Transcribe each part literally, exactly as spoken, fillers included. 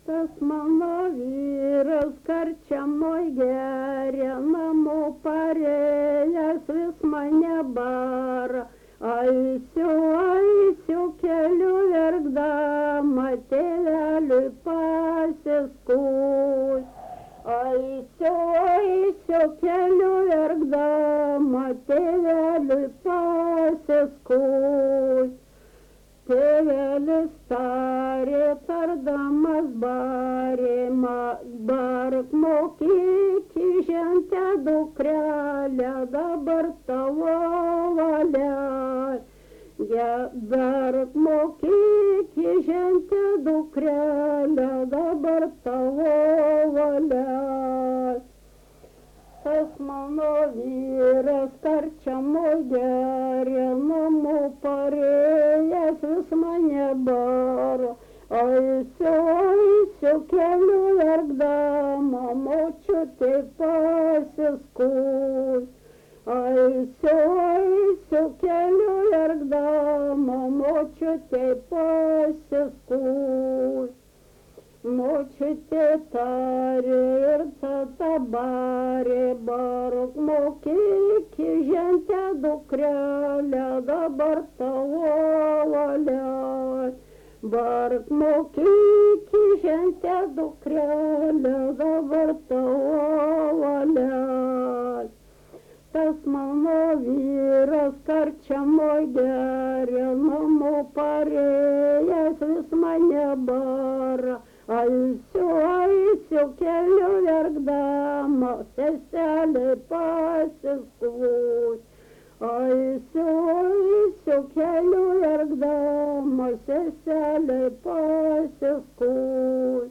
Tas mano vyras karčiamoj geria, namo parėjęs vis mane bara. Aisiu, aisiu keliu verkdama, tėveliui pasiskus. Aisiu, aisiu keliu verkdama, tėveliui pasiskus. Tėvelis tarė, tardamas barė, bark mokyk žentę dukrelę, dabar tavo valia. Bark mokyk žentę dukrelę, dabar tavo valia. Tas mano vyras karčiamoj geria, namo parėjęs vis mane bara. Aisiu, aisiu keliu verkdama, močiutė pasiskus. Aisiu, aisiu keliu verkdama, močiutė pasiskus. Močiutė tarė ir tada barė, bark mokyk žentę dukrelę, dabar tavo valia. Bark mokyk žentę dukrelę, dabar tavo valia. Tas mano vyras karčiamoj geria, namo parėjęs vis mane bara. Aisiu, aisiu keliu verkdama, seselė pasiskus. Aisiu, aisiu keliu verkdama, seselė pasiskus.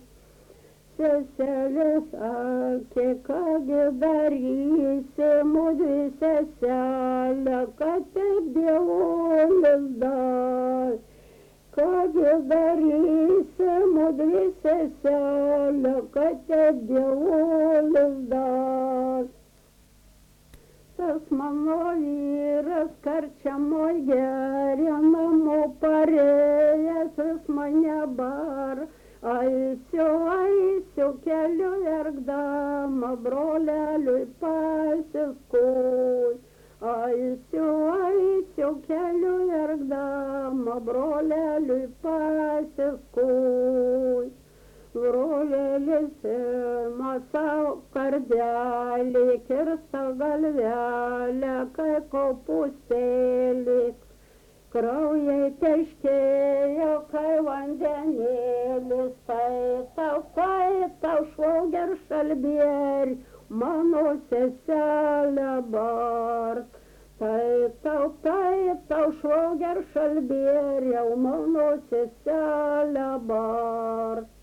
Seselė sakė, kągi darysi, mudvi seselė, kad taip dievulis dar. Kągi darysi, mudvi seselė, kad taip dievulis dar. Tas mano vyras karčiamoj geria, namo parėjęs vis mane bara. Aisiu, aisiu keliu verkdama, broleliui pasiskus. Aisiu, aisiu keliu verkdama, broleliui pasiskus. Brolelis ima savo kardelį, kirsta galvelę, kai kopūstėlį. Kraujai teškėjo, kai vandenėlis, tai tau, tai tau švoger šalbieri, mano seselė bark. Tai tau, tai tau švoger šalbieri, mano seselė bark.